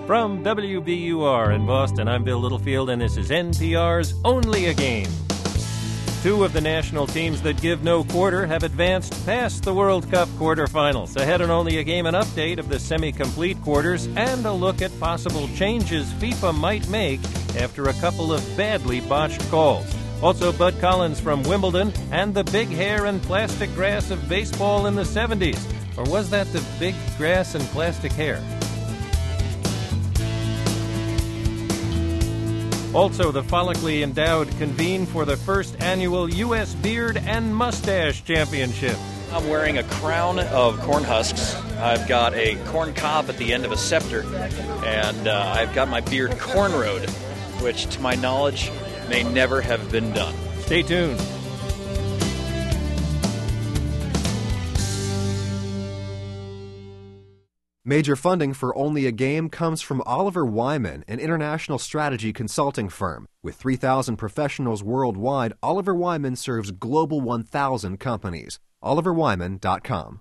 From WBUR in Boston, I'm Bill Littlefield, and this is NPR's Only a Game. Two of the national teams that give no quarter have advanced past the World Cup quarterfinals. Ahead on Only a Game, an update of the semi-complete quarters and a look at possible changes FIFA might make after a couple of badly botched calls. Also, Bud Collins from Wimbledon and the big hair and plastic grass of baseball in the 70s. Or was that the big grass and plastic hair? Also, the follically endowed convene for the first annual U.S. Beard and Mustache Championship. I'm wearing a crown of corn husks. I've got a corn cob at the end of a scepter, and I've got my beard cornrowed, which, to my knowledge, may never have been done. Stay tuned. Major funding for Only a Game comes from Oliver Wyman, an international strategy consulting firm. With 3,000 professionals worldwide, Oliver Wyman serves Global 1,000 companies. OliverWyman.com.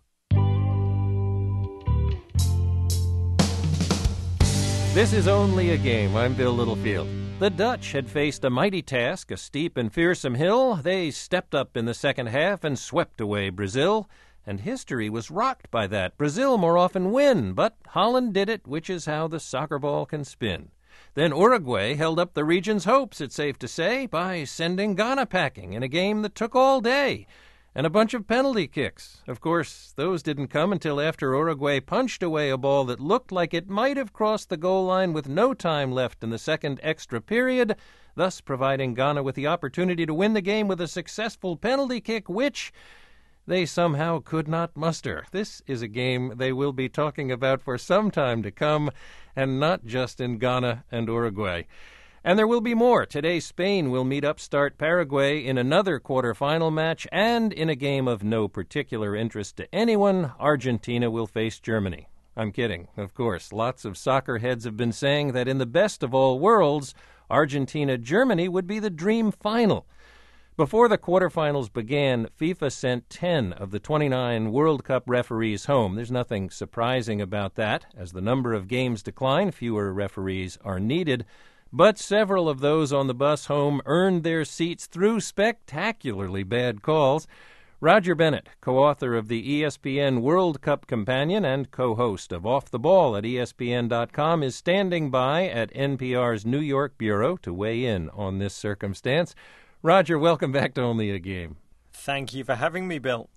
This is Only a Game. I'm Bill Littlefield. The Dutch had faced a mighty task, a steep and fearsome hill. They stepped up in the second half and swept away Brazil. And history was rocked by that. Brazil more often win, but Holland did it, which is how the soccer ball can spin. Then Uruguay held up the region's hopes, it's safe to say, by sending Ghana packing in a game that took all day and a bunch of penalty kicks. Of course, those didn't come until after Uruguay punched away a ball that looked like it might have crossed the goal line with no time left in the second extra period, thus providing Ghana with the opportunity to win the game with a successful penalty kick, which they somehow could not muster. This is a game they will be talking about for some time to come, and not just in Ghana and Uruguay. And there will be more. Today, Spain will meet upstart Paraguay in another quarterfinal match, and in a game of no particular interest to anyone, Argentina will face Germany. I'm kidding, of course. Lots of soccer heads have been saying that in the best of all worlds, Argentina-Germany would be the dream final. Before the quarterfinals began, FIFA sent 10 of the 29 World Cup referees home. There's nothing surprising about that. As the number of games decline, fewer referees are needed. But several of those on the bus home earned their seats through spectacularly bad calls. Roger Bennett, co-author of the ESPN World Cup Companion and co-host of Off the Ball at ESPN.com, is standing by at NPR's New York bureau to weigh in on this circumstance. Roger, welcome back to Only a Game. Thank you for having me, Bill.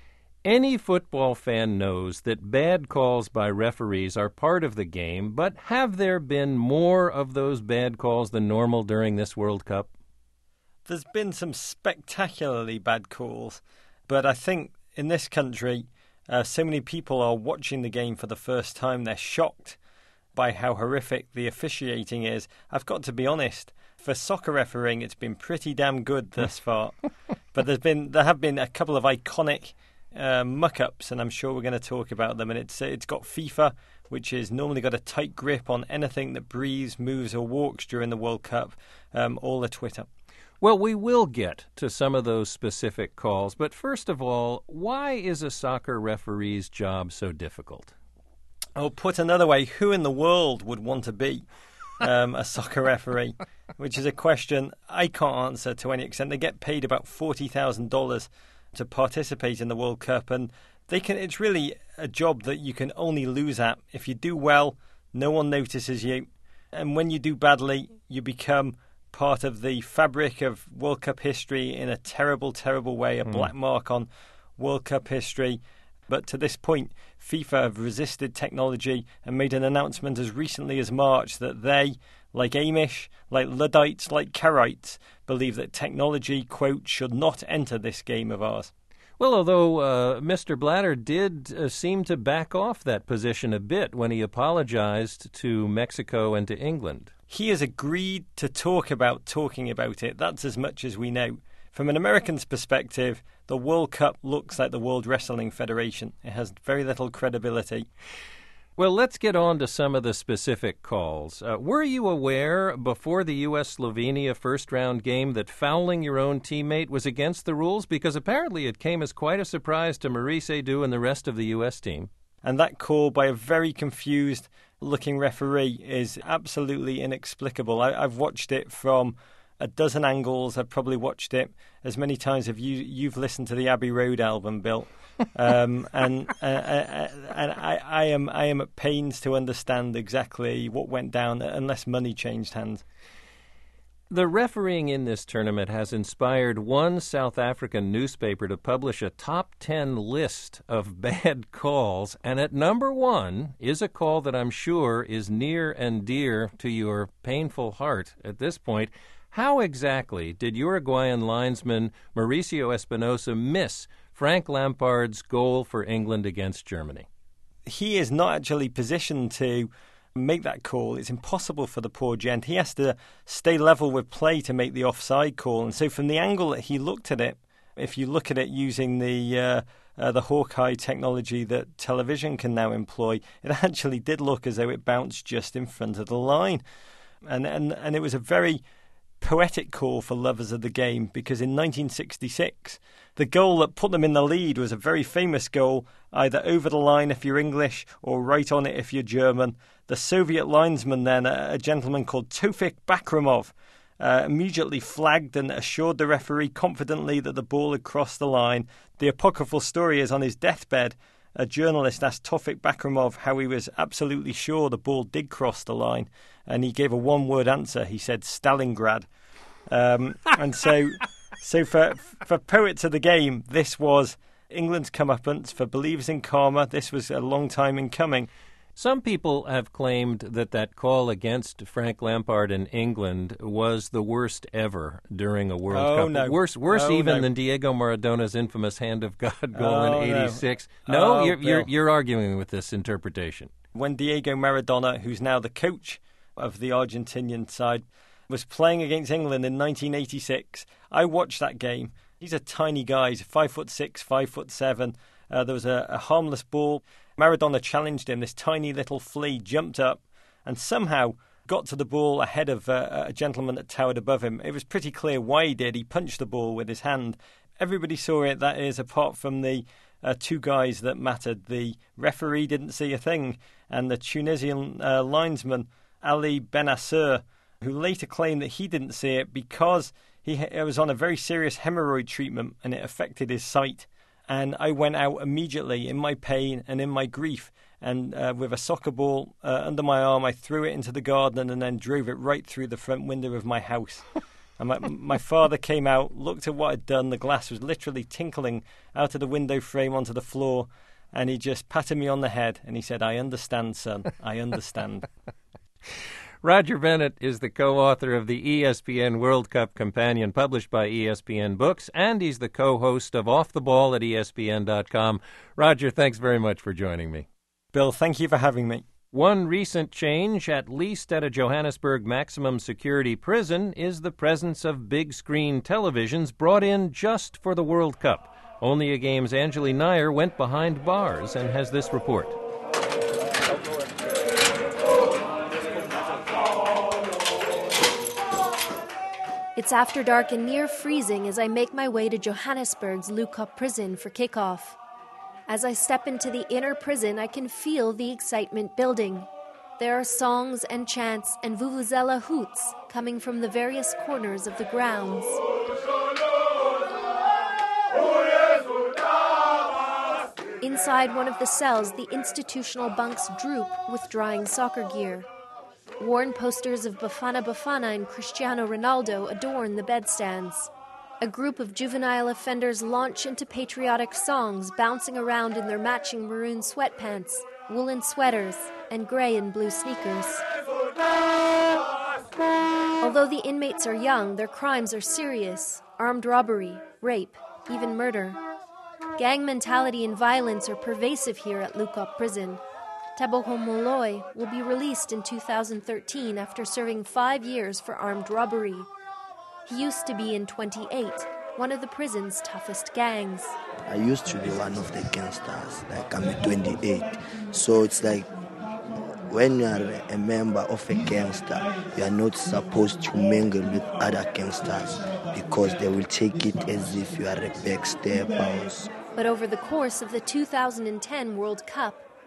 Any football fan knows that bad calls by referees are part of the game, but have there been more of those bad calls than normal during this World Cup? There's been some spectacularly bad calls, but I think in this country, so many people are watching the game for the first time. They're shocked by how horrific the officiating is. I've got to be honest. For soccer refereeing, it's been pretty damn good thus far. But there have been a couple of iconic muck-ups, and I'm sure we're going to talk about them. And it's got FIFA, which has normally got a tight grip on anything that breathes, moves, or walks during the World Cup, all the Twitter. Well, we will get to some of those specific calls. But first of all, why is a soccer referee's job so difficult? Oh, put another way, who in the world would want to be a soccer referee? Which is a question I can't answer to any extent. They get paid about $40,000 to participate in the World Cup, and it's really a job that you can only lose at. If you do well, no one notices you, and when you do badly, you become part of the fabric of World Cup history in a terrible, terrible way, a black mark on World Cup history. But to this point, FIFA have resisted technology and made an announcement as recently as March that they, like Amish, like Luddites, like Karaites, believe that technology, quote, should not enter this game of ours. Well, although Mr. Blatter did seem to back off that position a bit when he apologized to Mexico and to England. He has agreed to talking about it. That's as much as we know. From an American's perspective, the World Cup looks like the World Wrestling Federation. It has very little credibility. Well, let's get on to some of the specific calls. Were you aware before the U.S.-Slovenia first-round game that fouling your own teammate was against the rules? Because apparently it came as quite a surprise to Maurice Edu and the rest of the U.S. team. And that call by a very confused looking referee is absolutely inexplicable. I've watched it from a dozen angles. I've probably watched it as many times as you've listened to the Abbey Road album, Bill. And I am at pains to understand exactly what went down unless money changed hands. The refereeing in this tournament has inspired one South African newspaper to publish a top 10 list of bad calls, and at number 1 is a call that I'm sure is near and dear to your painful heart at this point. How exactly did Uruguayan linesman Mauricio Espinosa miss Frank Lampard's goal for England against Germany? He is not actually positioned to make that call. It's impossible for the poor gent. He has to stay level with play to make the offside call. And so from the angle that he looked at it, if you look at it using the Hawkeye technology that television can now employ, it actually did look as though it bounced just in front of the line. And it was a very poetic call for lovers of the game, because in 1966, the goal that put them in the lead was a very famous goal, either over the line if you're English or right on it if you're German. The Soviet linesman then, a gentleman called Tofik Bakramov, immediately flagged and assured the referee confidently that the ball had crossed the line. The apocryphal story is on his deathbed, a journalist asked Tofik Bakramov how he was absolutely sure the ball did cross the line, and he gave a one-word answer. He said Stalingrad. And so for poets of the game, this was England's comeuppance. For believers in karma, this was a long time in coming. Some people have claimed that call against Frank Lampard in England was the worst ever during a World Cup. No. Worse than Diego Maradona's infamous Hand of God goal in '86. No, you're arguing with this interpretation. When Diego Maradona, who's now the coach of the Argentinian side, was playing against England in 1986, I watched that game. He's a tiny guy. He's 5'6", 5'7". There was a harmless ball. Maradona challenged him. This tiny little flea jumped up and somehow got to the ball ahead of a gentleman that towered above him. It was pretty clear why he did. He punched the ball with his hand. Everybody saw it, that is, apart from the two guys that mattered. The referee didn't see a thing, and the Tunisian linesman, Ali Benasser, who later claimed that he didn't see it because he was on a very serious hemorrhoid treatment and it affected his sight. And I went out immediately in my pain and in my grief, and with a soccer ball under my arm, I threw it into the garden and then drove it right through the front window of my house. And my father came out, looked at what I'd done. The glass was literally tinkling out of the window frame onto the floor, and he just patted me on the head and he said, "I understand, son, I understand." Roger Bennett is the co-author of the ESPN World Cup Companion published by ESPN Books, and he's the co-host of Off the Ball at ESPN.com. Roger, thanks very much for joining me. Bill, thank you for having me. One recent change, at least at a Johannesburg maximum security prison, is the presence of big-screen televisions brought in just for the World Cup. Only a Game's Anjali Nair went behind bars and has this report. It's after dark and near freezing as I make my way to Johannesburg's Lukop prison for kickoff. As I step into the inner prison, I can feel the excitement building. There are songs and chants and vuvuzela hoots coming from the various corners of the grounds. Inside one of the cells, the institutional bunks droop with drying soccer gear. Worn posters of Bafana Bafana and Cristiano Ronaldo adorn the bedstands. A group of juvenile offenders launch into patriotic songs, bouncing around in their matching maroon sweatpants, woolen sweaters, and gray and blue sneakers. Although the inmates are young, their crimes are serious: armed robbery, rape, even murder. Gang mentality and violence are pervasive here at Lukop Prison. Teboho Moloi will be released in 2013 after serving 5 years for armed robbery. He used to be in 28, one of the prison's toughest gangs. I used to be one of the gangsters, like I'm 28. So it's like when you are a member of a gangster, you are not supposed to mingle with other gangsters because they will take it as if you are a backstabber. But over the course of the 2010 World Cup,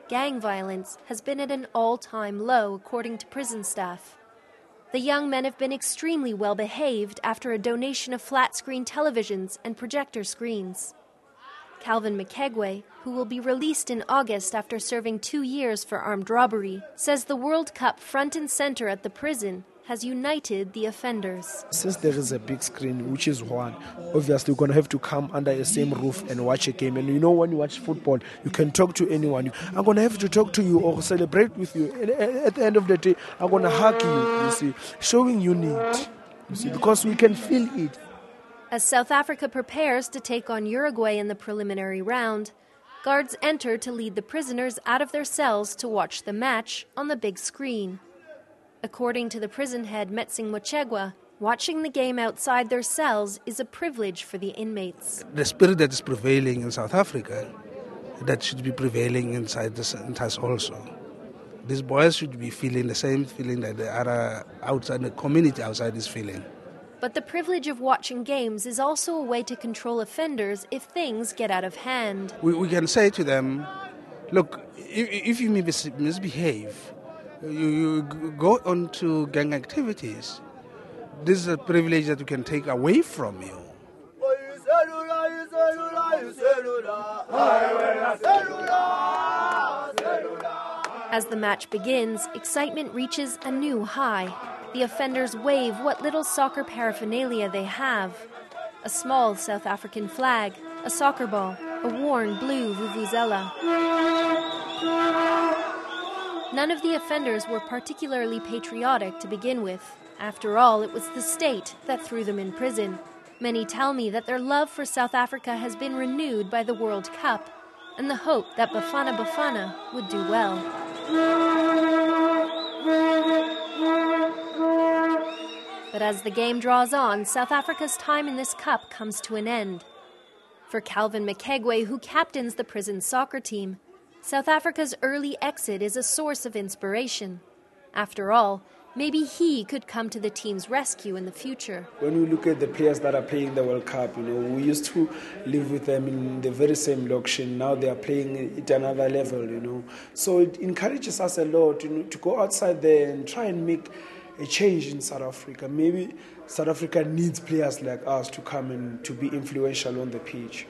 gang violence has been at an all-time low, according to prison staff. The young men have been extremely well behaved after a donation of flat-screen televisions and projector screens. Calvin Mekegwe, who will be released in August after serving 2 years for armed robbery, says the World Cup front and center at the prison has united the offenders. Since there is a big screen, which is one, obviously you're going to have to come under the same roof and watch a game. And you know, when you watch football, you can talk to anyone. I'm going to have to talk to you or celebrate with you. And at the end of the day, I'm going to hug you see, showing unity, you see, because we can feel it. As South Africa prepares to take on Uruguay in the preliminary round, guards enter to lead the prisoners out of their cells to watch the match on the big screen. According to the prison head Metsing Mochegwa, watching the game outside their cells is a privilege for the inmates. The spirit that is prevailing in South Africa, that should be prevailing inside us also. These boys should be feeling the same feeling that the other outside, the community outside is feeling. But the privilege of watching games is also a way to control offenders if things get out of hand. We can say to them, look, if you misbehave, you go on to gang activities. This is a privilege that we can take away from you. As the match begins, excitement reaches a new high. The offenders wave what little soccer paraphernalia they have. A small South African flag, a soccer ball, a worn blue vuvuzela. None of the offenders were particularly patriotic to begin with. After all, it was the state that threw them in prison. Many tell me that their love for South Africa has been renewed by the World Cup and the hope that Bafana Bafana would do well. But as the game draws on, South Africa's time in this cup comes to an end. For Calvin Mekegwe, who captains the prison soccer team, South Africa's early exit is a source of inspiration. After all, maybe he could come to the team's rescue in the future. When we look at the players that are playing the World Cup, we used to live with them in the very same location. Now they are playing at another level, So it encourages us a lot, to go outside there and try and make a change in South Africa. Maybe South Africa needs players like us to come and to be influential on the pitch.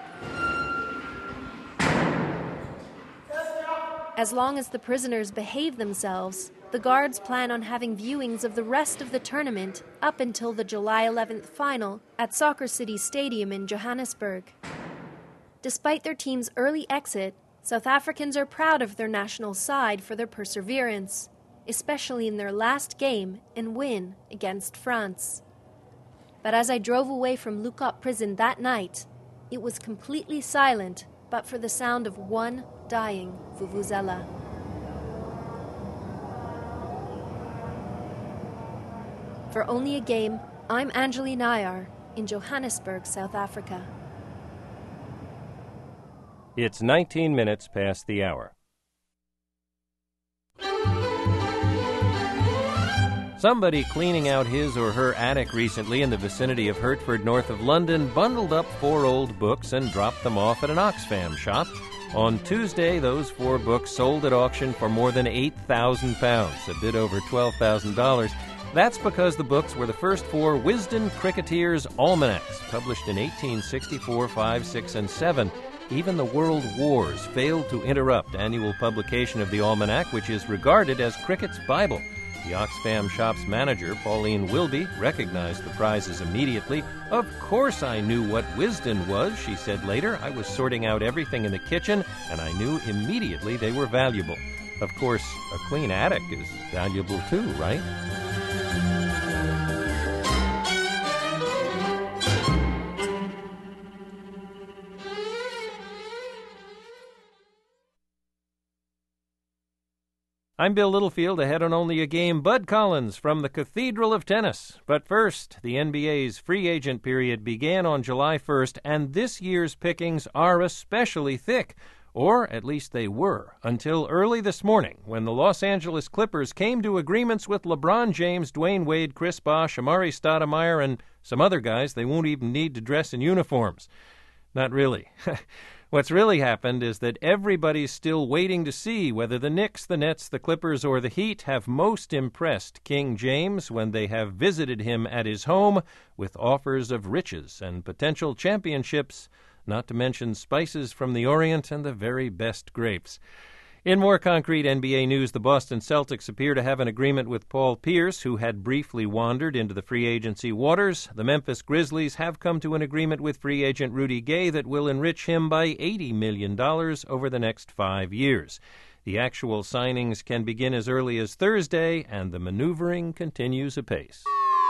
As long as the prisoners behave themselves, the guards plan on having viewings of the rest of the tournament up until the July 11th final at Soccer City Stadium in Johannesburg. Despite their team's early exit, South Africans are proud of their national side for their perseverance, especially in their last game and win against France. But as I drove away from Lukop prison that night, it was completely silent but for the sound of one dying vuvuzela. For Only a Game, I'm Anjali Nayar in Johannesburg, South Africa. It's 19 minutes past the hour. Somebody cleaning out his or her attic recently in the vicinity of Hertford, north of London, bundled up 4 old books and dropped them off at an Oxfam shop. On Tuesday, those 4 books sold at auction for more than £8,000, a bit over $12,000. That's because the books were the first 4 Wisden Cricketers' Almanacs, published in 1864, 5, 6, and 7. Even the World Wars failed to interrupt annual publication of the almanac, which is regarded as cricket's Bible. The Oxfam shop's manager, Pauline Wilby, recognized the prizes immediately. "Of course I knew what Wisden was," she said later. "I was sorting out everything in the kitchen, and I knew immediately they were valuable." Of course, a clean attic is valuable too, right? I'm Bill Littlefield, ahead on Only a Game. Bud Collins from the Cathedral of Tennis. But first, the NBA's free agent period began on July 1st, and this year's pickings are especially thick. Or at least they were, until early this morning, when the Los Angeles Clippers came to agreements with LeBron James, Dwayne Wade, Chris Bosh, Amari Stoudemire, and some other guys they won't even need to dress in uniforms. Not really. What's really happened is that everybody's still waiting to see whether the Knicks, the Nets, the Clippers, or the Heat have most impressed King James when they have visited him at his home with offers of riches and potential championships, not to mention spices from the Orient and the very best grapes. In more concrete NBA news, the Boston Celtics appear to have an agreement with Paul Pierce, who had briefly wandered into the free agency waters. The Memphis Grizzlies have come to an agreement with free agent Rudy Gay that will enrich him by $80 million over the next 5 years. The actual signings can begin as early as Thursday, and the maneuvering continues apace.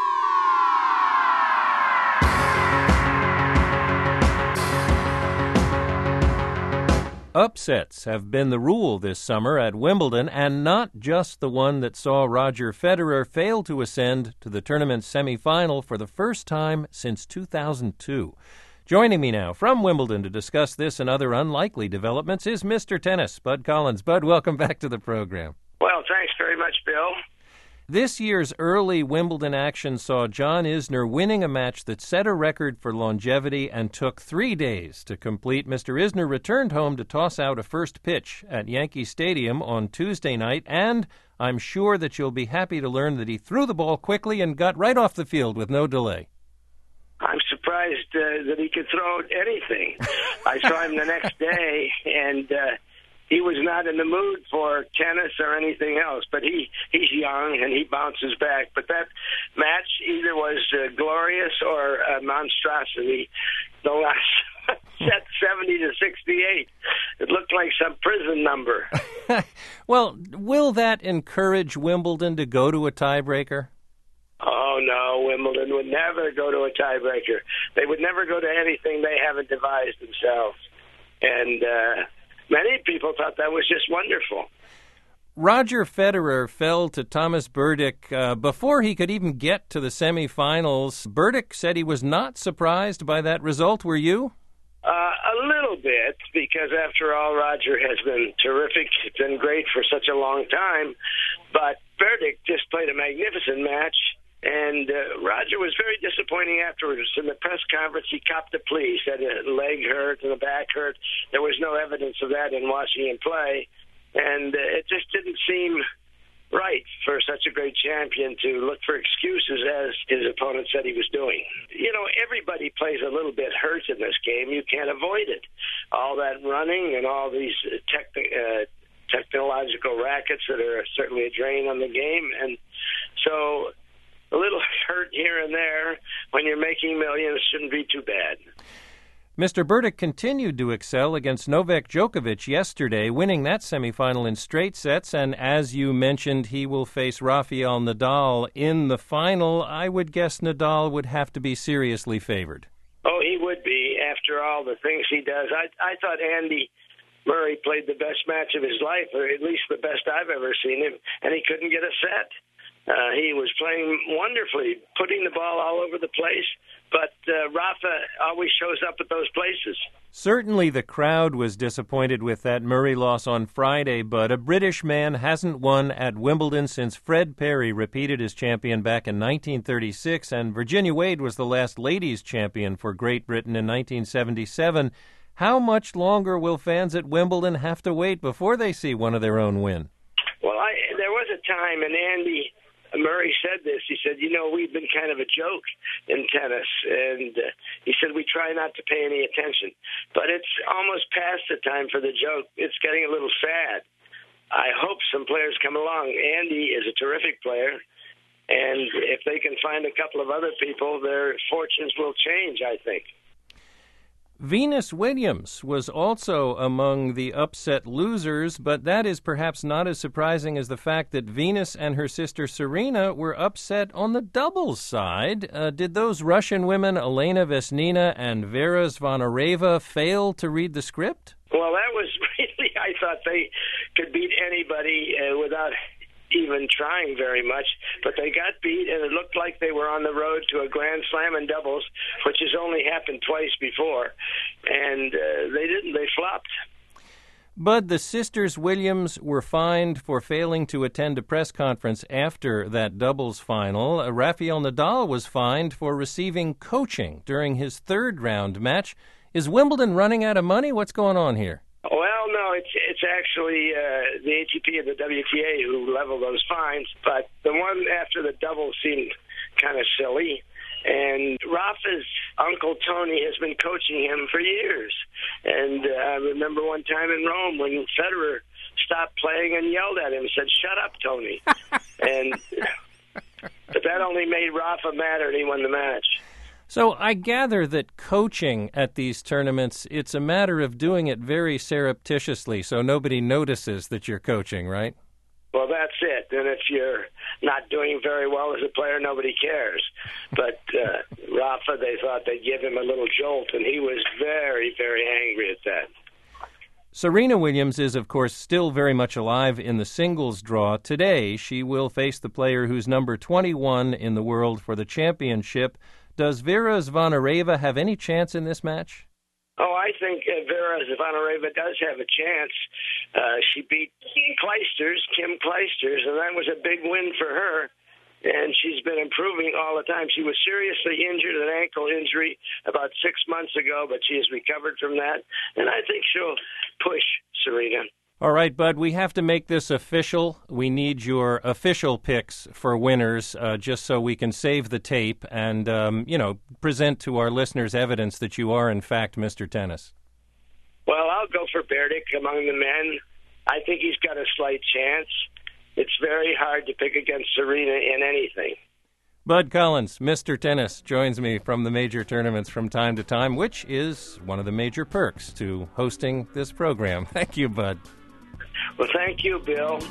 Upsets have been the rule this summer at Wimbledon, and not just the one that saw Roger Federer fail to ascend to the tournament's semifinal for the first time since 2002. Joining me now from Wimbledon to discuss this and other unlikely developments is Mr. Tennis, Bud Collins. Bud, welcome back to the program. Well, thanks very much, Bill. This year's early Wimbledon action saw John Isner winning a match that set a record for longevity and took 3 days to complete. Mr. Isner returned home to toss out a first pitch at Yankee Stadium on Tuesday night, and I'm sure that you'll be happy to learn that he threw the ball quickly and got right off the field with no delay. I'm surprised that he could throw anything. I saw him the next day, and he was not in the mood for tennis or anything else, but he's young and he bounces back. But that match either was glorious or a monstrosity. The last set 70-68. It looked like some prison number. Well, will that encourage Wimbledon to go to a tiebreaker? Oh, no, Wimbledon would never go to a tiebreaker. They would never go to anything they haven't devised themselves. And many people thought that was just wonderful. Roger Federer fell to Thomas Berdych before he could even get to the semifinals. Berdych said he was not surprised by that result. Were you? A little bit, because after all, Roger has been terrific. It's been great for such a long time. But Berdych just played a magnificent match. And Roger was very disappointing afterwards. In the press conference, he copped a plea. He said the leg hurt and the back hurt. There was no evidence of that in watching him play. And it just didn't seem right for such a great champion to look for excuses, as his opponent said he was doing. You know, everybody plays a little bit hurt in this game. You can't avoid it. All that running and all these technological rackets that are certainly a drain on the game. And so a little hurt here and there when you're making millions shouldn't be too bad. Mr. Berdych continued to excel against Novak Djokovic yesterday, winning that semifinal in straight sets. And as you mentioned, he will face Rafael Nadal in the final. I would guess Nadal would have to be seriously favored. Oh, he would be, after all the things he does. I thought Andy Murray played the best match of his life, or at least the best I've ever seen him, and he couldn't get a set. He was playing wonderfully, putting the ball all over the place, but Rafa always shows up at those places. Certainly the crowd was disappointed with that Murray loss on Friday, but a British man hasn't won at Wimbledon since Fred Perry repeated as champion back in 1936, and Virginia Wade was the last ladies' champion for Great Britain in 1977. How much longer will fans at Wimbledon have to wait before they see one of their own win? Well, there was a time, and Andy Murray said this. He said, you know, we've been kind of a joke in tennis. And he said, we try not to pay any attention. But it's almost past the time for the joke. It's getting a little sad. I hope some players come along. Andy is a terrific player. And if they can find a couple of other people, their fortunes will change, I think. Venus Williams was also among the upset losers, but that is perhaps not as surprising as the fact that Venus and her sister Serena were upset on the doubles side. Did those Russian women, Elena Vesnina and Vera Zvonareva, fail to read the script? Well, that was really, I thought they could beat anybody without even trying very much, but they got beat, and it looked like they were on the road to a Grand Slam in doubles, which has only happened twice before, and they didn't. They flopped. But the sisters Williams were fined for failing to attend a press conference after that doubles final. Rafael Nadal was fined for receiving coaching during his third-round match. Is Wimbledon running out of money? What's going on here? Well, no, it's actually the ATP and the WTA who level those fines, but the one after the double seemed kind of silly. And Rafa's uncle Tony has been coaching him for years. And I remember one time in Rome when Federer stopped playing and yelled at him, said, "Shut up, Tony." But that only made Rafa madder, and he won the match. So I gather that coaching at these tournaments, it's a matter of doing it very surreptitiously, so nobody notices that you're coaching, right? Well, that's it. And if you're not doing very well as a player, nobody cares. But Rafa, they thought they'd give him a little jolt, and he was very, very angry at that. Serena Williams is, of course, still very much alive in the singles draw. Today, she will face the player who's number 21 in the world for the championship. Does Vera Zvonareva have any chance in this match? Oh, I think Vera Zvonareva does have a chance. She beat Kim Clijsters, and that was a big win for her. And she's been improving all the time. She was seriously injured, an ankle injury, about 6 months ago, but she has recovered from that. And I think she'll push Serena. All right, Bud, we have to make this official. We need your official picks for winners, just so we can save the tape and, present to our listeners evidence that you are, in fact, Mr. Tennis. Well, I'll go for Berdych among the men. I think he's got a slight chance. It's very hard to pick against Serena in anything. Bud Collins, Mr. Tennis, joins me from the major tournaments from time to time, which is one of the major perks to hosting this program. Thank you, Bud. Well, thank you, Bill.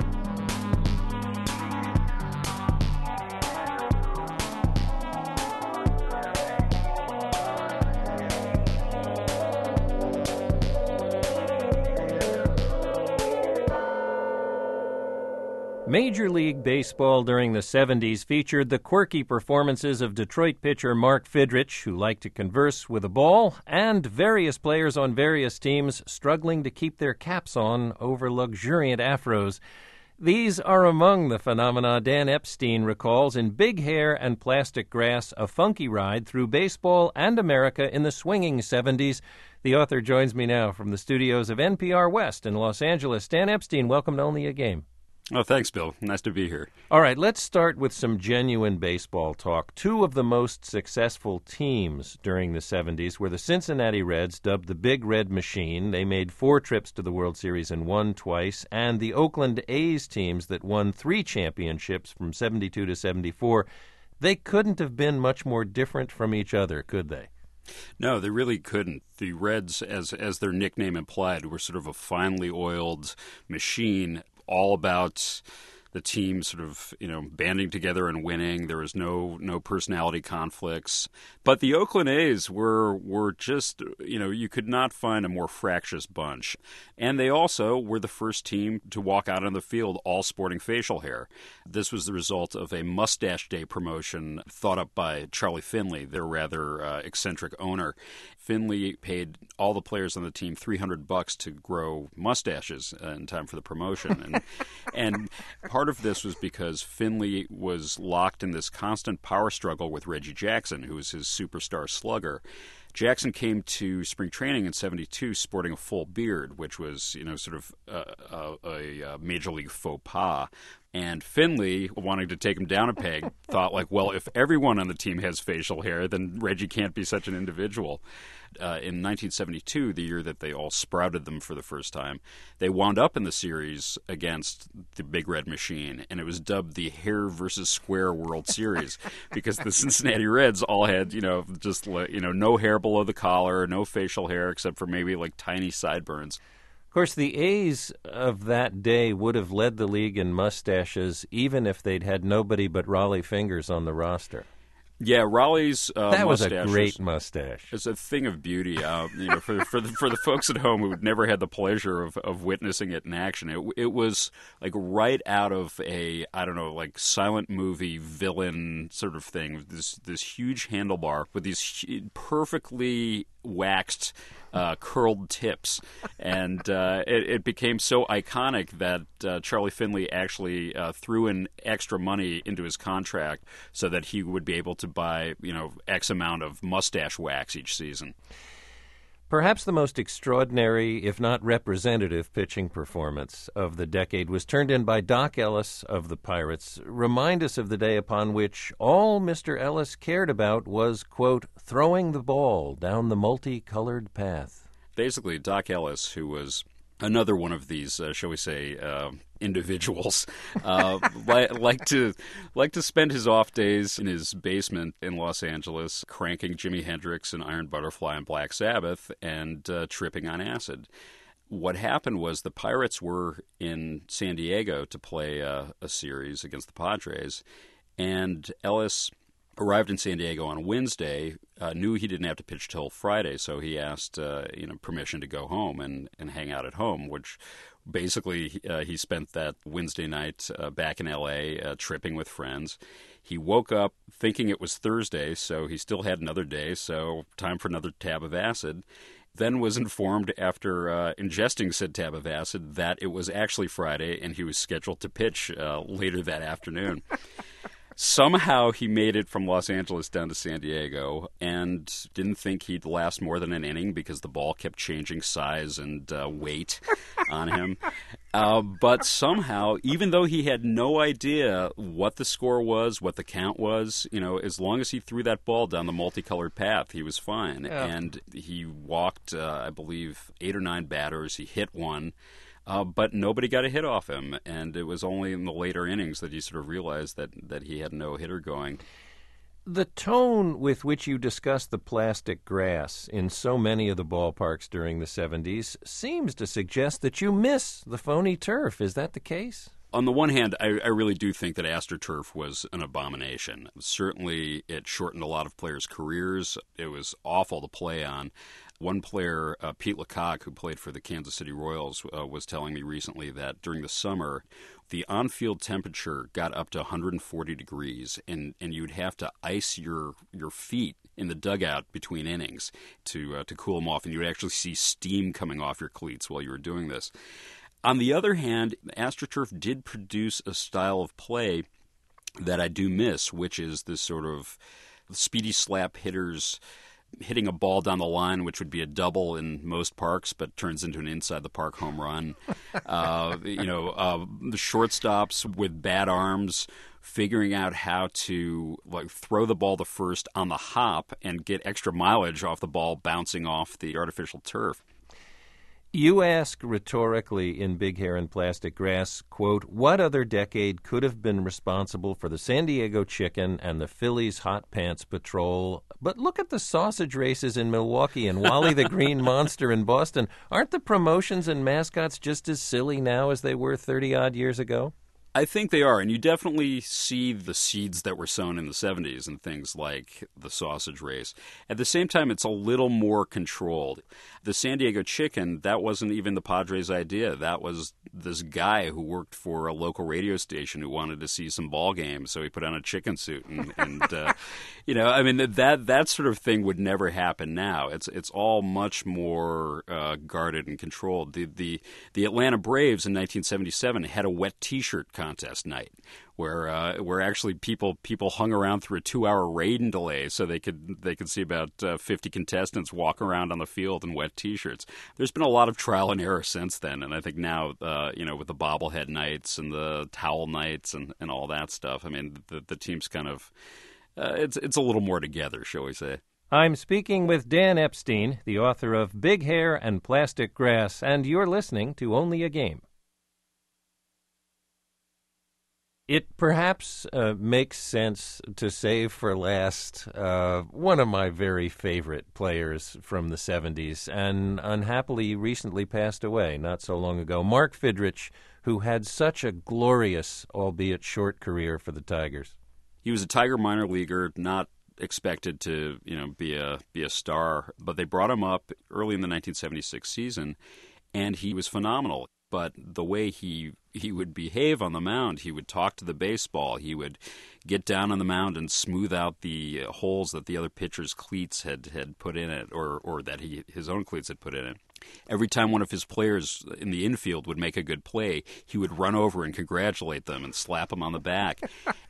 Major League Baseball during the 70s featured the quirky performances of Detroit pitcher Mark Fidrych, who liked to converse with a ball, and various players on various teams struggling to keep their caps on over luxuriant afros. These are among the phenomena Dan Epstein recalls in Big Hair and Plastic Grass, a funky ride through baseball and America in the swinging 70s. The author joins me now from the studios of NPR West in Los Angeles. Dan Epstein, welcome to Only a Game. Oh, thanks, Bill. Nice to be here. All right, let's start with some genuine baseball talk. Two of the most successful teams during the 70s were the Cincinnati Reds, dubbed the Big Red Machine. They made 4 trips to the World Series and won twice. And the Oakland A's teams that won 3 championships from 72 to 74. They couldn't have been much more different from each other, could they? No, they really couldn't. The Reds, as their nickname implied, were sort of a finely oiled machine, all about the team sort of, banding together and winning. There was no personality conflicts. But the Oakland A's were just, you could not find a more fractious bunch. And they also were the first team to walk out on the field all sporting facial hair. This was the result of a Mustache Day promotion thought up by Charlie Finley, their rather eccentric owner. Finley paid all the players on the team $300 to grow mustaches in time for the promotion. And part of this was because Finley was locked in this constant power struggle with Reggie Jackson, who was his superstar slugger. Jackson came to spring training in 72 sporting a full beard, which was, sort of a major league faux pas. And Finley, wanting to take him down a peg, thought well, if everyone on the team has facial hair, then Reggie can't be such an individual. In 1972, the year that they all sprouted them for the first time, they wound up in the series against the Big Red Machine, and it was dubbed the Hair versus Square World Series because the Cincinnati Reds all had, no hair below the collar, no facial hair except for maybe tiny sideburns. Of course, the A's of that day would have led the league in mustaches even if they'd had nobody but Raleigh Fingers on the roster. Yeah, Raleigh's that was a great mustache. It's a thing of beauty. For the folks at home who never had the pleasure of witnessing it in action, it was right out of a silent movie villain sort of thing. This huge handlebar with these perfectly waxed curled tips, and it became so iconic that Charlie Finley actually threw in extra money into his contract so that he would be able to buy X amount of mustache wax each season. Perhaps the most extraordinary, if not representative, pitching performance of the decade was turned in by Doc Ellis of the Pirates. Remind us of the day upon which all Mr. Ellis cared about was, quote, throwing the ball down the multicolored path. Basically, Doc Ellis, who was another one of these, shall we say, individuals, like to spend his off days in his basement in Los Angeles, cranking Jimi Hendrix and Iron Butterfly and Black Sabbath and tripping on acid. What happened was the Pirates were in San Diego to play a series against the Padres, and Ellis arrived in San Diego on Wednesday, knew he didn't have to pitch till Friday, so he asked permission to go home and hang out at home, which basically he spent that Wednesday night back in L.A. Tripping with friends. He woke up thinking it was Thursday, so he still had another day, so time for another tab of acid. Then was informed after ingesting said tab of acid that it was actually Friday and he was scheduled to pitch later that afternoon. Somehow he made it from Los Angeles down to San Diego and didn't think he'd last more than an inning because the ball kept changing size and weight on him. But somehow, even though he had no idea what the score was, what the count was, as long as he threw that ball down the multicolored path, he was fine. Yeah. And he walked, I believe, 8 or 9 batters. He hit one. But nobody got a hit off him, and it was only in the later innings that he sort of realized that he had no hitter going. The tone with which you discuss the plastic grass in so many of the ballparks during the 70s seems to suggest that you miss the phony turf. Is that the case? On the one hand, I really do think that AstroTurf was an abomination. Certainly, it shortened a lot of players' careers. It was awful to play on. One player, Pete Lecoq, who played for the Kansas City Royals, was telling me recently that during the summer, the on-field temperature got up to 140 degrees, and you'd have to ice your feet in the dugout between innings to cool them off, and you would actually see steam coming off your cleats while you were doing this. On the other hand, AstroTurf did produce a style of play that I do miss, which is this sort of speedy slap hitters hitting a ball down the line, which would be a double in most parks, but turns into an inside-the-park home run. The shortstops with bad arms figuring out how to throw the ball to first on the hop and get extra mileage off the ball bouncing off the artificial turf. You ask rhetorically in Big Hair and Plastic Grass, quote, what other decade could have been responsible for the San Diego Chicken and the Phillies Hot Pants Patrol? But look at the sausage races in Milwaukee and Wally the Green Monster in Boston. Aren't the promotions and mascots just as silly now as they were 30-odd years ago? I think they are, and you definitely see the seeds that were sown in the 70s and things like the sausage race. At the same time, it's a little more controlled. The San Diego Chicken, that wasn't even the Padres' idea. That was this guy who worked for a local radio station who wanted to see some ball games, so he put on a chicken suit. And that sort of thing would never happen now. It's all much more guarded and controlled. The Atlanta Braves in 1977 had a wet T-shirt contest night where actually people hung around through a 2-hour rain delay so they could see about 50 contestants walk around on the field in wet T-shirts. There's been a lot of trial and error since then, and I think now with the bobblehead nights and the towel nights and all that stuff, I mean the team's kind of it's a little more together, shall we say. I'm speaking with Dan Epstein, the author of Big Hair and Plastic Grass, and you're listening to Only a Game. It perhaps makes sense to save for last one of my very favorite players from the 70s, and unhappily recently passed away not so long ago, Mark Fidrych, who had such a glorious, albeit short, career for the Tigers. He was a Tiger minor leaguer, not expected to be a star, but they brought him up early in the 1976 season, and he was phenomenal. But the way he would behave on the mound, he would talk to the baseball, he would get down on the mound and smooth out the holes that the other pitcher's cleats had put in it, or that his own cleats had put in it. Every time one of his players in the infield would make a good play, he would run over and congratulate them and slap them on the back.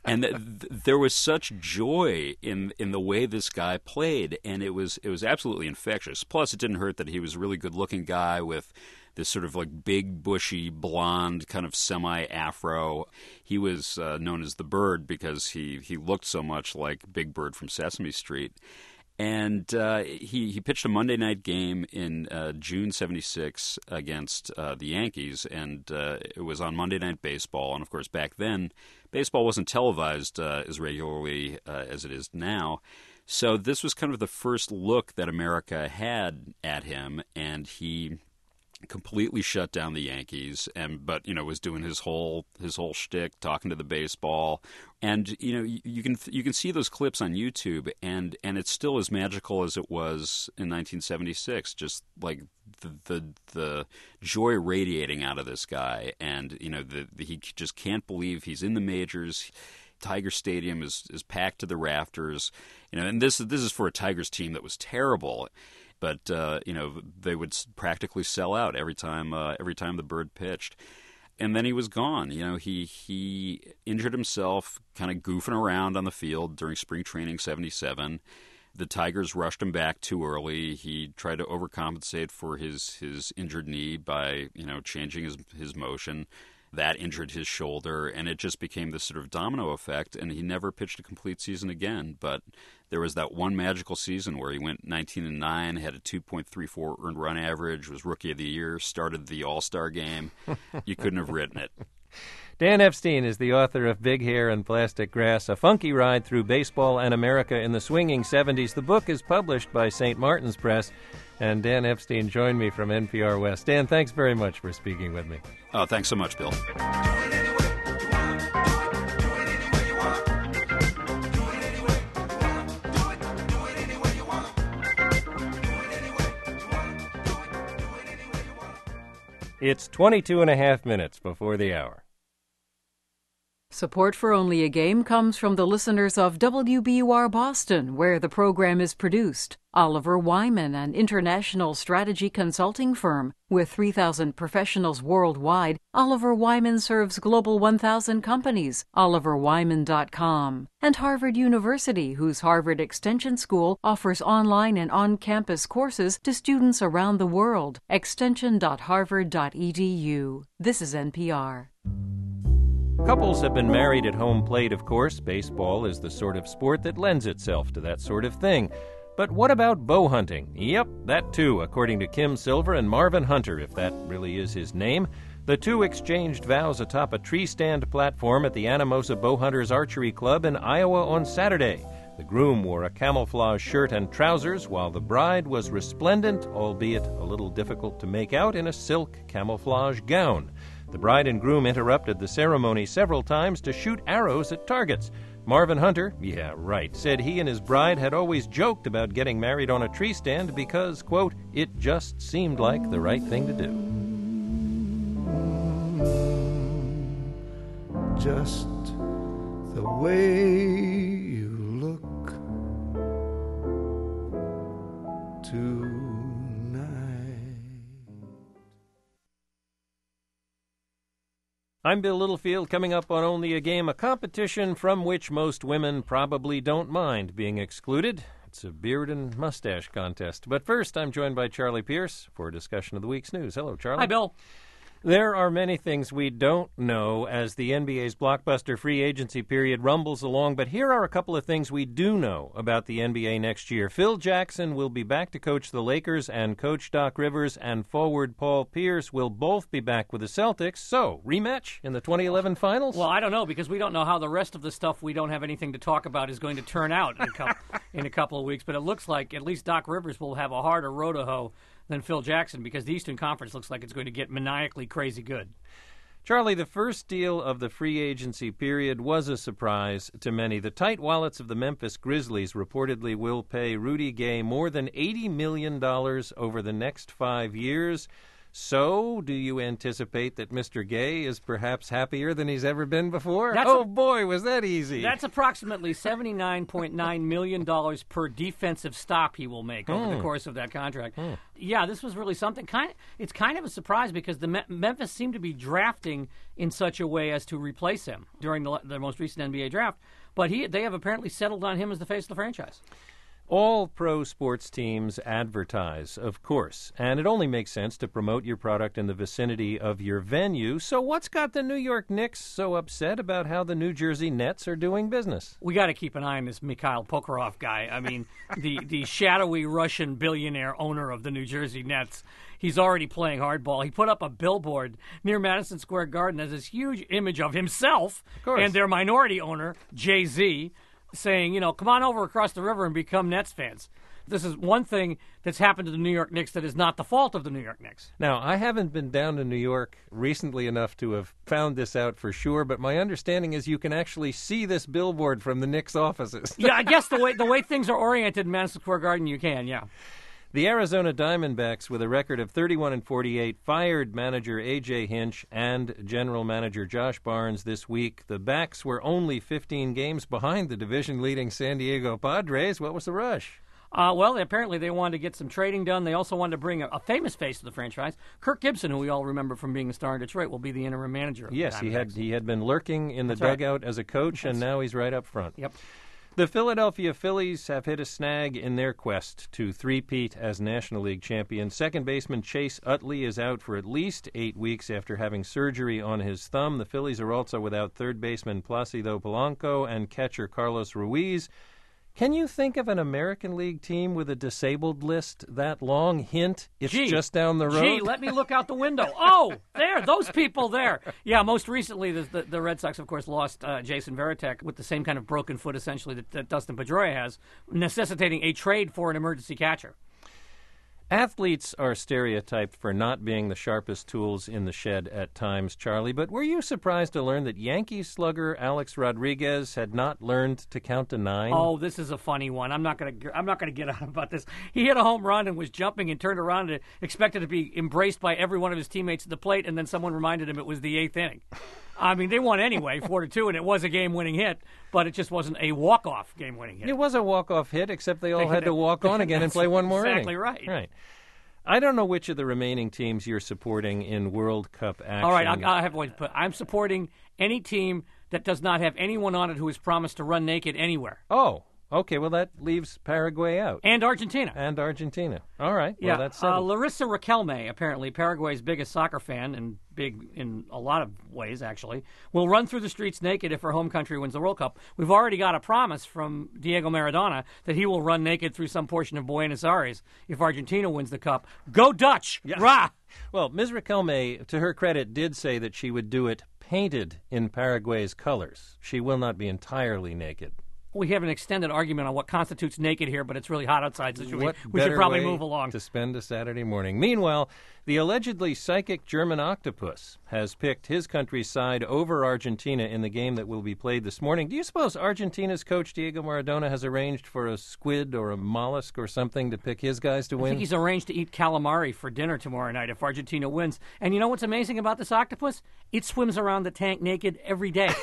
And there was such joy in the way this guy played, and it was absolutely infectious. Plus, it didn't hurt that he was a really good-looking guy with this sort of like big, bushy, blonde, kind of semi-afro. He was known as the Bird because he looked so much like Big Bird from Sesame Street. And he pitched a Monday night game in June '76 against the Yankees, and it was on Monday Night Baseball. And, of course, back then, baseball wasn't televised as regularly as it is now. So this was kind of the first look that America had at him, and he completely shut down the Yankees, but was doing his whole shtick, talking to the baseball, and you can see those clips on YouTube, and it's still as magical as it was in 1976. Just like the joy radiating out of this guy, and he just can't believe he's in the majors. Tiger Stadium is packed to the rafters, and this is for a Tigers team that was terrible. But they would practically sell out every time the Bird pitched, and then he was gone. He injured himself, kind of goofing around on the field during spring training '77. The Tigers rushed him back too early. He tried to overcompensate for his injured knee by changing his motion. That injured his shoulder, and it just became this sort of domino effect, and he never pitched a complete season again. But there was that one magical season where he went 19-9, had a 2.34 earned run average, was Rookie of the Year, started the All-Star game. You couldn't have written it. Dan Epstein is the author of Big Hair and Plastic Grass, A Funky Ride Through Baseball and America in the Swinging 70s. The book is published by St. Martin's Press, and Dan Epstein joined me from NPR West. Dan, thanks very much for speaking with me. Oh, thanks so much, Bill. It's 22 and a half minutes before the hour. Support for Only a Game comes from the listeners of WBUR Boston, where the program is produced. Oliver Wyman, an international strategy consulting firm. With 3,000 professionals worldwide, Oliver Wyman serves Global 1,000 companies. OliverWyman.com. And Harvard University, whose Harvard Extension School offers online and on-campus courses to students around the world. Extension.harvard.edu. This is NPR. Couples have been married at home plate, of course. Baseball is the sort of sport that lends itself to that sort of thing. But what about bow hunting? Yep, that too, according to Kim Silver and Marvin Hunter, if that really is his name. The two exchanged vows atop a tree stand platform at the Anamosa Bowhunters Archery Club in Iowa on Saturday. The groom wore a camouflage shirt and trousers, while the bride was resplendent, albeit a little difficult to make out, in a silk camouflage gown. The bride and groom interrupted the ceremony several times to shoot arrows at targets. Marvin Hunter, yeah, right, said he and his bride had always joked about getting married on a tree stand because, quote, it just seemed like the right thing to do. Just the way you look tonight. I'm Bill Littlefield. Coming up on Only a Game, a competition from which most women probably don't mind being excluded. It's a beard and mustache contest. But first, I'm joined by Charlie Pierce for a discussion of the week's news. Hello, Charlie. Hi, Bill. There are many things we don't know as the NBA's blockbuster free agency period rumbles along, but here are a couple of things we do know about the NBA next year. Phil Jackson will be back to coach the Lakers, and Coach Doc Rivers and forward Paul Pierce will both be back with the Celtics. So, rematch in the 2011 finals? Well, I don't know, because we don't know how the rest of the stuff we don't have anything to talk about is going to turn out in a couple of weeks, but it looks like at least Doc Rivers will have a harder row to hoe than Phil Jackson, because the Eastern Conference looks like it's going to get maniacally crazy good. Charlie, the first deal of the free agency period was a surprise to many. The tight wallets of the Memphis Grizzlies reportedly will pay Rudy Gay more than $80 million over the next 5 years. So, do you anticipate that Mr. Gay is perhaps happier than he's ever been before? That's boy, was that easy. That's approximately $79.9 million per defensive stop he will make over the course of that contract. Yeah, this was really something. It's kind of a surprise because the Memphis seemed to be drafting in such a way as to replace him during the most recent NBA draft. But they have apparently settled on him as the face of the franchise. All pro sports teams advertise, of course, and it only makes sense to promote your product in the vicinity of your venue. So what's got the New York Knicks so upset about how the New Jersey Nets are doing business? We got to keep an eye on this Mikhail Prokhorov guy. I mean, the shadowy Russian billionaire owner of the New Jersey Nets. He's already playing hardball. He put up a billboard near Madison Square Garden as this huge image of himself and their minority owner, Jay-Z, saying, come on over across the river and become Nets fans. This is one thing that's happened to the New York Knicks that is not the fault of the New York Knicks. Now, I haven't been down to New York recently enough to have found this out for sure, but my understanding is you can actually see this billboard from the Knicks offices. Yeah, I guess the way things are oriented in Madison Square Garden, you can, yeah. The Arizona Diamondbacks, with a record of 31-48, fired manager A.J. Hinch and general manager Josh Barnes this week. The Backs were only 15 games behind the division-leading San Diego Padres. What was the rush? Well, apparently they wanted to get some trading done. They also wanted to bring a famous face to the franchise. Kirk Gibson, who we all remember from being a star in Detroit, will be the interim manager of the Diamondbacks. he had been lurking in the dugout as a coach, and now he's right up front. Yep. The Philadelphia Phillies have hit a snag in their quest to three-peat as National League champions. Second baseman Chase Utley is out for at least 8 weeks after having surgery on his thumb. The Phillies are also without third baseman Placido Polanco and catcher Carlos Ruiz. Can you think of an American League team with a disabled list that long? Hint, it's just down the road. Gee, let me look out the window. Oh, there, those people there. Yeah, most recently the Red Sox, of course, lost Jason Varitek with the same kind of broken foot, essentially, that Dustin Pedroia has, necessitating a trade for an emergency catcher. Athletes are stereotyped for not being the sharpest tools in the shed at times, Charlie, but were you surprised to learn that Yankees slugger Alex Rodriguez had not learned to count to 9? Oh, this is a funny one. I'm not going to get out about this. He hit a home run and was jumping and turned around and expected to be embraced by every one of his teammates at the plate, and then someone reminded him it was the 8th inning. I mean, they won anyway, 4-2, and it was a game-winning hit, but it just wasn't a walk-off game-winning hit. It was a walk-off hit, except they all had to walk on again and play one more inning. Exactly right. Right. I don't know which of the remaining teams you're supporting in World Cup action. All right, I have one to put. I'm supporting any team that does not have anyone on it who has promised to run naked anywhere. Oh, okay. Well, that leaves Paraguay out. And Argentina. All right. Yeah. Well, that's settled. Larissa Raquelme, apparently Paraguay's biggest soccer fan, and big in a lot of ways, actually, will run through the streets naked if her home country wins the World Cup. We've already got a promise from Diego Maradona that he will run naked through some portion of Buenos Aires if Argentina wins the Cup. Go Dutch! Yeah. Rah! Well, Ms. Raquelme, to her credit, did say that she would do it painted in Paraguay's colors. She will not be entirely naked. We have an extended argument on what constitutes naked here, but it's really hot outside, so we should better probably way move along. To spend a Saturday morning. Meanwhile, the allegedly psychic German octopus has picked his country's side over Argentina in the game that will be played this morning. Do you suppose Argentina's coach Diego Maradona has arranged for a squid or a mollusk or something to pick his guys to win? I think he's arranged to eat calamari for dinner tomorrow night if Argentina wins. And you know what's amazing about this octopus? It swims around the tank naked every day.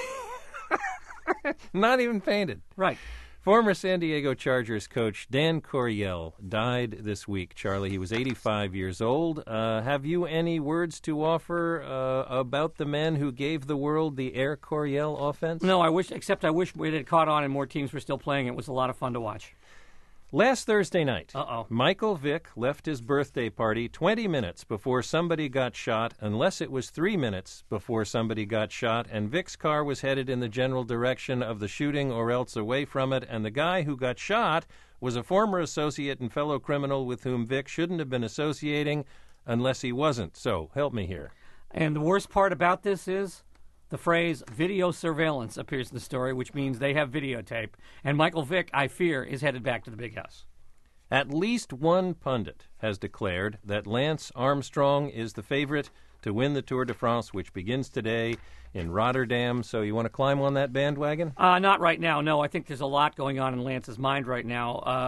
Not even painted. Right. Former San Diego Chargers coach Dan Coryell died this week, Charlie. He was 85 years old. Have you any words to offer about the man who gave the world the Air Coryell offense? No, I wish it had caught on and more teams were still playing. It was a lot of fun to watch. Last Thursday night, Michael Vick left his birthday party 20 minutes before somebody got shot, unless it was 3 minutes before somebody got shot, and Vick's car was headed in the general direction of the shooting or else away from it, and the guy who got shot was a former associate and fellow criminal with whom Vick shouldn't have been associating unless he wasn't. So, help me here. And the worst part about this is the phrase video surveillance appears in the story, which means they have videotape. And Michael Vick, I fear, is headed back to the big house. At least one pundit has declared that Lance Armstrong is the favorite to win the Tour de France, which begins today in Rotterdam. So you want to climb on that bandwagon? Not right now, no. I think there's a lot going on in Lance's mind right now.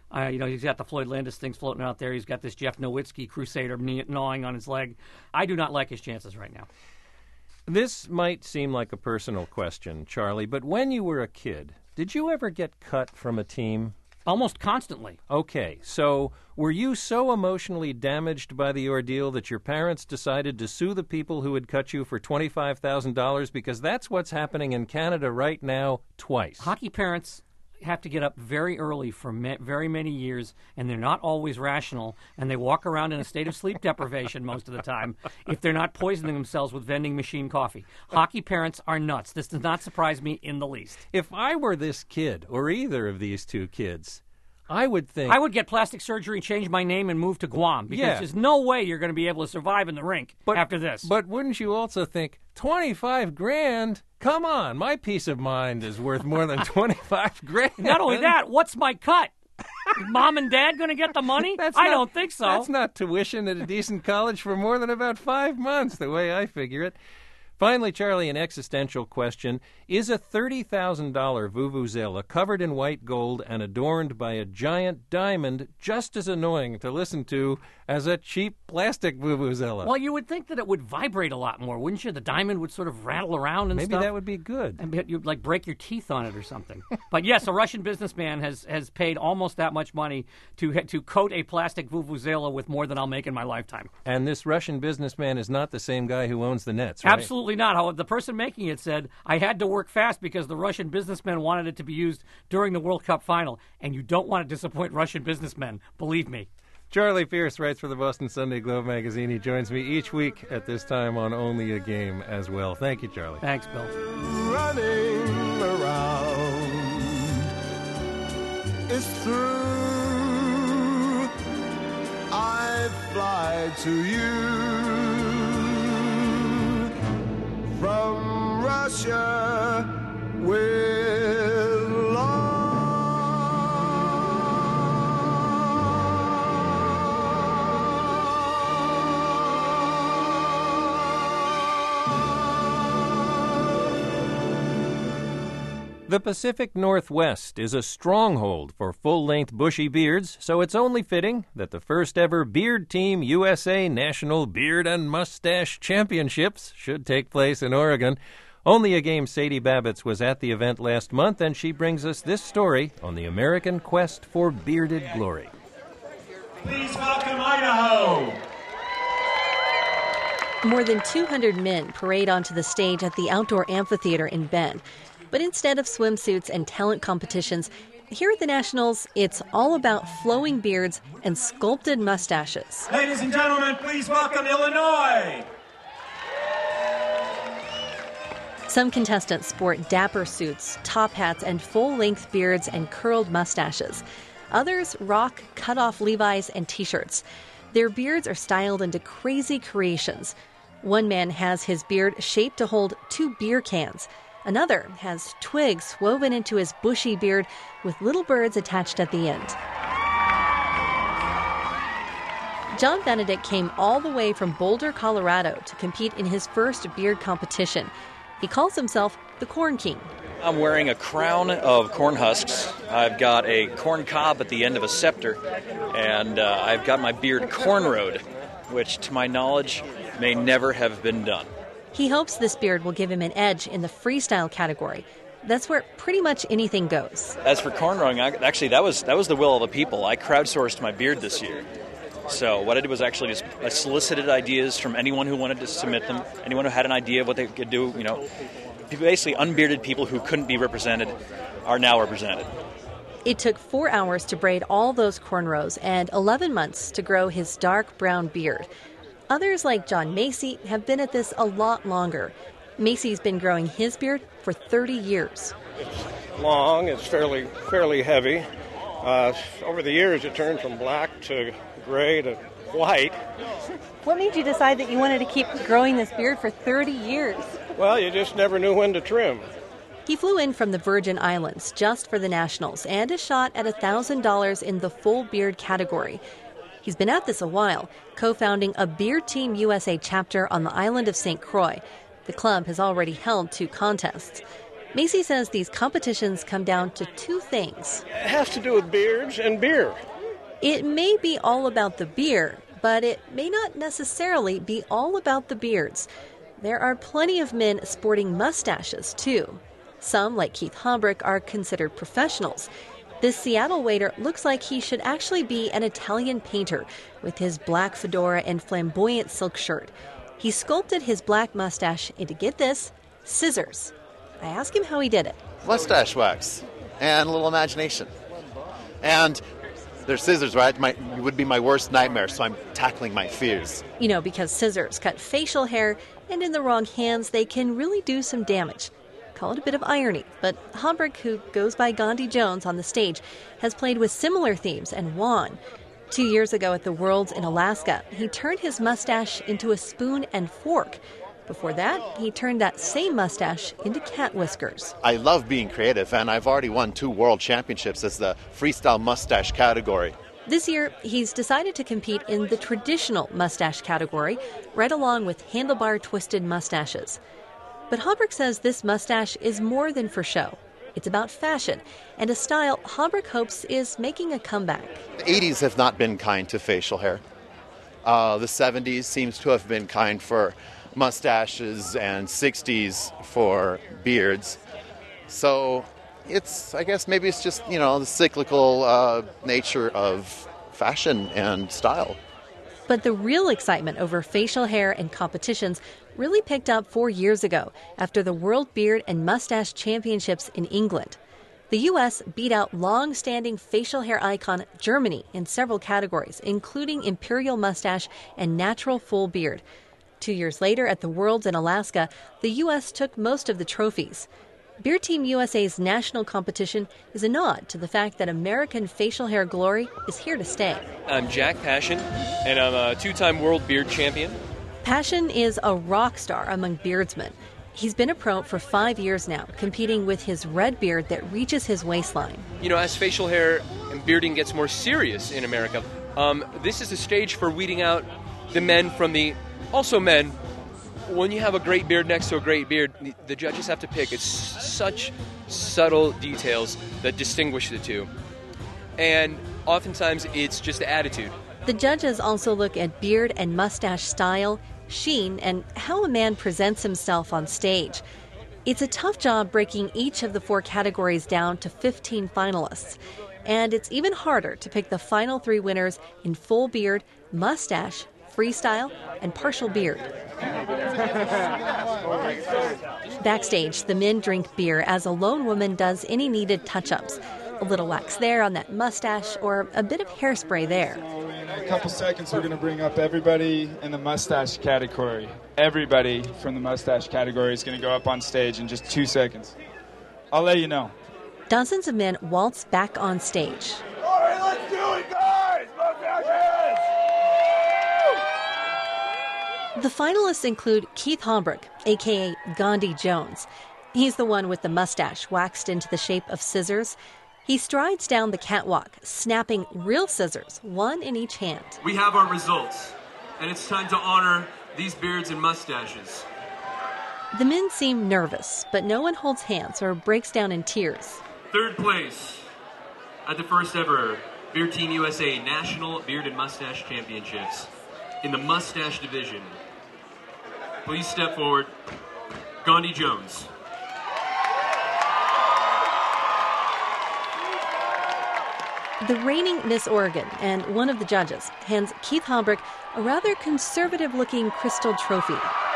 He's got the Floyd Landis things floating out there. He's got this Jeff Nowitzki crusader gnawing on his leg. I do not like his chances right now. This might seem like a personal question, Charlie, but when you were a kid, did you ever get cut from a team? Almost constantly. Okay, so were you so emotionally damaged by the ordeal that your parents decided to sue the people who had cut you for $25,000? Because that's what's happening in Canada right now twice. Hockey parents have to get up very early for very many years, and they're not always rational, and they walk around in a state of sleep deprivation most of the time if they're not poisoning themselves with vending machine coffee. Hockey parents are nuts. This does not surprise me in the least. If I were this kid, or either of these two kids, I would think... I would get plastic surgery, change my name, and move to Guam, because there's no way you're going to be able to survive in the rink after this. But wouldn't you also think, $25,000? Come on, my peace of mind is worth more than $25,000. Not only that, what's my cut? Is Mom and Dad going to get the money? I don't think so. That's not tuition at a decent college for more than about 5 months, the way I figure it. Finally, Charlie, an existential question. Is a $30,000 vuvuzela covered in white gold and adorned by a giant diamond just as annoying to listen to as a cheap plastic vuvuzela? Well, you would think that it would vibrate a lot more, wouldn't you? The diamond would sort of rattle around and stuff. Maybe that would be good. And you'd like break your teeth on it or something. But yes, a Russian businessman has paid almost that much money to coat a plastic vuvuzela with more than I'll make in my lifetime. And this Russian businessman is not the same guy who owns the Nets, right? Absolutely not. However, the person making it said, I had to work fast because the Russian businessmen wanted it to be used during the World Cup final. And you don't want to disappoint Russian businessmen. Believe me. Charlie Pierce writes for the Boston Sunday Globe magazine. He joins me each week at this time on Only a Game as well. Thank you, Charlie. Thanks, Bill. Running around is through. I fly to you from Russia with love. The Pacific Northwest is a stronghold for full-length bushy beards, so it's only fitting that the first-ever Beard Team USA National Beard and Mustache Championships should take place in Oregon. Only a Game Sadie Babbitts was at the event last month, and she brings us this story on the American quest for bearded glory. Please welcome Idaho! More than 200 men parade onto the stage at the outdoor amphitheater in Bend. But instead of swimsuits and talent competitions, here at the Nationals, it's all about flowing beards and sculpted mustaches. Ladies and gentlemen, please welcome Illinois! Some contestants sport dapper suits, top hats, and full-length beards and curled mustaches. Others rock cut-off Levi's and T-shirts. Their beards are styled into crazy creations. One man has his beard shaped to hold 2 beer cans. Another has twigs woven into his bushy beard with little birds attached at the end. John Benedict came all the way from Boulder, Colorado to compete in his first beard competition. He calls himself the Corn King. I'm wearing a crown of corn husks. I've got a corn cob at the end of a scepter, and I've got my beard cornrowed, which, to my knowledge, may never have been done. He hopes this beard will give him an edge in the freestyle category. That's where pretty much anything goes. As for cornrowing, actually, that was the will of the people. I crowdsourced my beard this year. So what I did was actually just I solicited ideas from anyone who wanted to submit them, anyone who had an idea of what they could do. You know, basically unbearded people who couldn't be represented are now represented. It took 4 hours to braid all those cornrows and 11 months to grow his dark brown beard. Others, like John Macy, have been at this a lot longer. Macy's been growing his beard for 30 years. It's long, it's fairly heavy. Over the years, it turned from black to gray to white. What made you decide that you wanted to keep growing this beard for 30 years? Well, you just never knew when to trim. He flew in from the Virgin Islands just for the Nationals and a shot at $1,000 in the full beard category. He's been at this a while, co-founding a Beard Team USA chapter on the island of St. Croix. The club has already held 2 contests. Macy says these competitions come down to two things. It has to do with beards and beer. It may be all about the beer, but it may not necessarily be all about the beards. There are plenty of men sporting mustaches, too. Some, like Keith Hombrick, are considered professionals. This Seattle waiter looks like he should actually be an Italian painter with his black fedora and flamboyant silk shirt. He sculpted his black mustache into, get this, scissors. I asked him how he did it. Mustache wax and a little imagination. And they're scissors, right? It would be my worst nightmare, so I'm tackling my fears. You know, because scissors cut facial hair, and in the wrong hands, they can really do some damage. Call it a bit of irony, but Hombrick, who goes by Gandhi Jones on the stage, has played with similar themes and won. 2 years ago at the Worlds in Alaska, he turned his mustache into a spoon and fork. Before that, he turned that same mustache into cat whiskers. I love being creative, and I've already won 2 world championships as the freestyle mustache category. This year, he's decided to compete in the traditional mustache category, right along with handlebar twisted mustaches. But Hombrick says this mustache is more than for show. It's about fashion and a style Hombrick hopes is making a comeback. The 80s have not been kind to facial hair. The 70s seems to have been kind for mustaches, and 60s for beards. So I guess maybe it's just, the cyclical nature of fashion and style. But the real excitement over facial hair and competitions really picked up 4 years ago after the World Beard and Mustache Championships in England. The U.S. beat out long-standing facial hair icon Germany in several categories, including imperial mustache and natural full beard. 2 years later at the Worlds in Alaska, the U.S. took most of the trophies. Beard Team USA's national competition is a nod to the fact that American facial hair glory is here to stay. I'm Jack Passion, and I'm a 2-time world beard champion. Passion is a rock star among beardsmen. He's been a pro for 5 years now, competing with his red beard that reaches his waistline. As facial hair and bearding gets more serious in America, this is a stage for weeding out the men from the... Also men, when you have a great beard next to a great beard, the judges have to pick. It's such subtle details that distinguish the two. And oftentimes it's just the attitude. The judges also look at beard and mustache style, sheen, and how a man presents himself on stage. It's a tough job breaking each of the 4 categories down to 15 finalists. And it's even harder to pick the final 3 winners in full beard, mustache, freestyle, and partial beard. Backstage, the men drink beer as a lone woman does any needed touch-ups. A little wax there on that mustache or a bit of hairspray there. In a couple seconds, we're going to bring up everybody in the mustache category. Everybody from the mustache category is going to go up on stage in just 2 seconds. I'll let you know. Dozens of men waltz back on stage. All right, let's do it, guys! Mustaches! The finalists include Keith Hombrick, a.k.a. Gandhi Jones. He's the one with the mustache waxed into the shape of scissors. He strides down the catwalk, snapping real scissors, one in each hand. We have our results, and it's time to honor these beards and mustaches. The men seem nervous, but no one holds hands or breaks down in tears. 3rd place at the first ever Beard Team USA National Beard and Mustache Championships in the mustache division. Please step forward, Gandhi Jones. The reigning Miss Oregon and one of the judges hands Keith Hombrick a rather conservative-looking crystal trophy.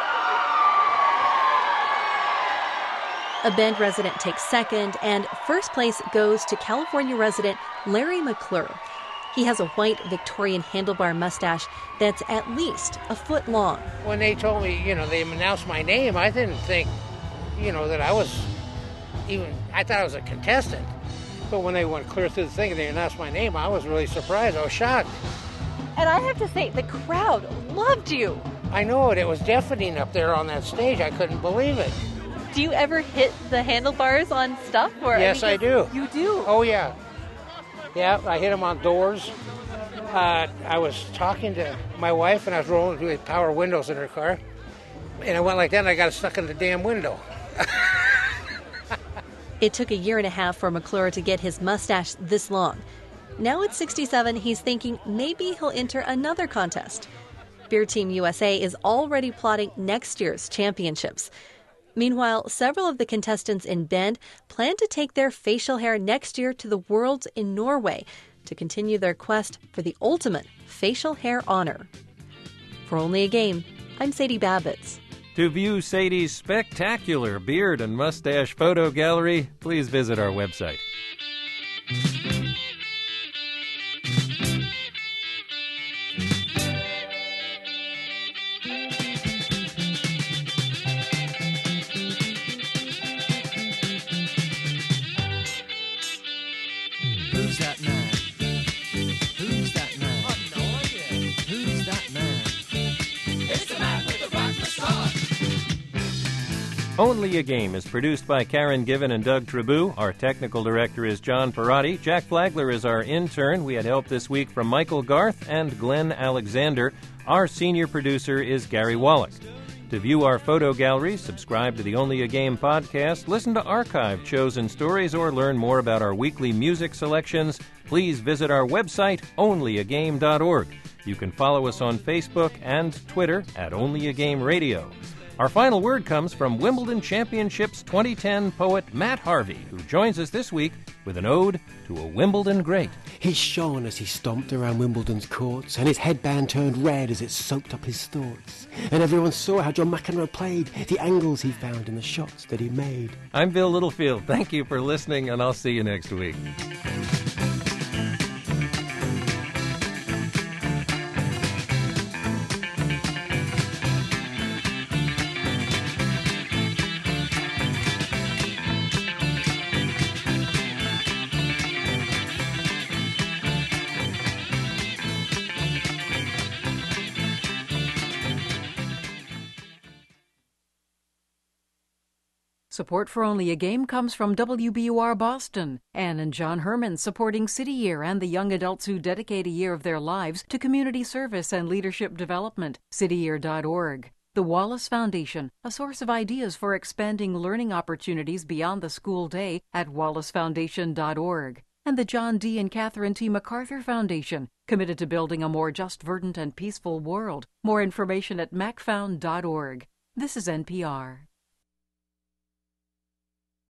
A Bend resident takes second, and first place goes to California resident Larry McClure. He has a white Victorian handlebar mustache that's at least a foot long. When they told me, they announced my name, I didn't think, that I was I thought I was a contestant. But when they went clear through the thing and they announced my name, I was really surprised. I was shocked. And I have to say, the crowd loved you. I know it. It was deafening up there on that stage. I couldn't believe it. Do you ever hit the handlebars on stuff? Yes, I do. You do? Oh, yeah. Yeah, I hit them on doors. I was talking to my wife, and I was rolling through the power windows in her car. And I went like that, and I got stuck in the damn window. It took a year and a half for McClure to get his mustache this long. Now at 67, he's thinking maybe he'll enter another contest. Beard Team USA is already plotting next year's championships. Meanwhile, several of the contestants in Bend plan to take their facial hair next year to the Worlds in Norway to continue their quest for the ultimate facial hair honor. For Only a Game, I'm Sadie Babbitts. To view Sadie's spectacular beard and mustache photo gallery, please visit our website. Who's that man? Who's that man? I've no idea. Who's that man? It's the man with the rock moustache. Only a Game is produced by Karen Given and Doug Trabou. Our technical director is John Perotti. Jack Flagler is our intern. We had help this week from Michael Garth and Glenn Alexander. Our senior producer is Gary Wallach. To view our photo gallery, subscribe to the Only a Game podcast, listen to archived shows and stories, or learn more about our weekly music selections, please visit our website, onlyagame.org. You can follow us on Facebook and Twitter at Only a Game Radio. Our final word comes from Wimbledon Championships 2010 poet Matt Harvey, who joins us this week with an ode to a Wimbledon great. He shone as he stomped around Wimbledon's courts, and his headband turned red as it soaked up his thoughts. And everyone saw how John McEnroe played, the angles he found in the shots that he made. I'm Bill Littlefield. Thank you for listening, and I'll see you next week. Support for Only a Game comes from WBUR Boston. Ann and John Herman supporting City Year and the young adults who dedicate a year of their lives to community service and leadership development. cityyear.org. The Wallace Foundation, a source of ideas for expanding learning opportunities beyond the school day at wallacefoundation.org. And the John D. and Catherine T. MacArthur Foundation, committed to building a more just, verdant, and peaceful world. More information at macfound.org. This is NPR.